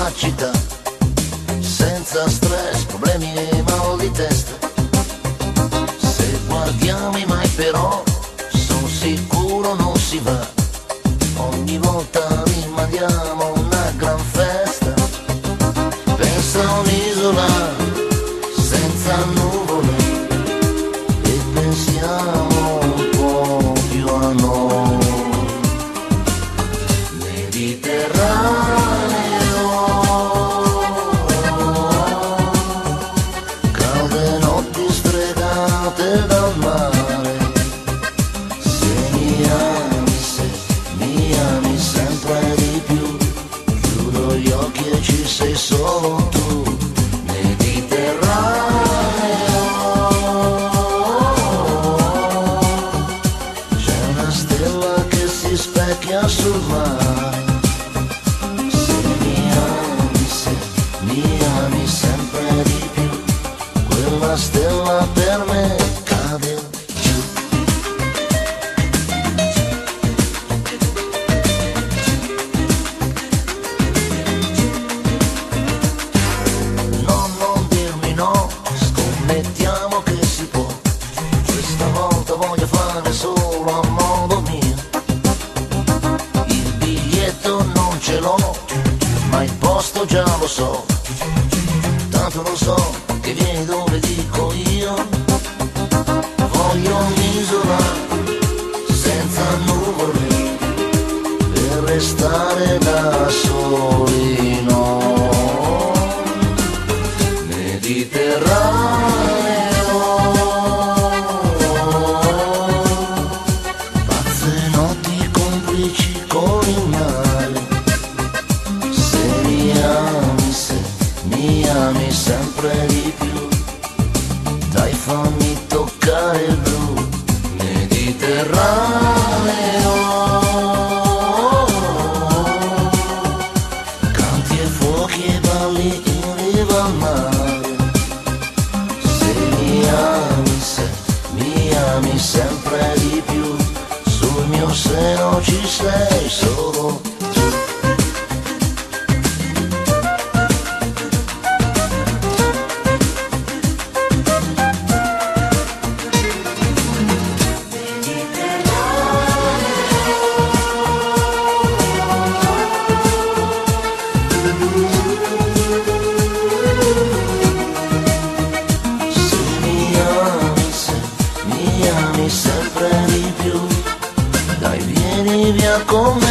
la città, senza stress, problemi e mal di testa. Se guardiamo i mai però, sono sicuro non si va. Ogni volta rimandiamo una gran festa. Pensa a un'isola senza nuvole e pensiamo un po' più a noi. Mediterraneo, calde notti stregate dal mare. Se mi ami sempre di più, chiudo gli occhi e ci sei solo tu. Mediterraneo, c'è una stella che si specchia sul mare. Se mi ami sempre di più, quella stella per me cade giù. No, non dirmi no, scommettiamo che si può. Questa volta voglio fare solo a modo mio. Il biglietto non ce l'ho, ma il posto già lo so. Tanto lo so che vieni dove dico io. Voglio un'isola senza nuvole per restare da soli noi. Mediterraneo, pazze notti complici con il mare. Se mi ami sempre di più, dai fammi toccare il blu. Mediterraneo, canti e fuochi e balli in riva al mare. Se mi ami sempre di più, sul mio seno ci sei solo tu. Sempre di più, dai vieni via con me.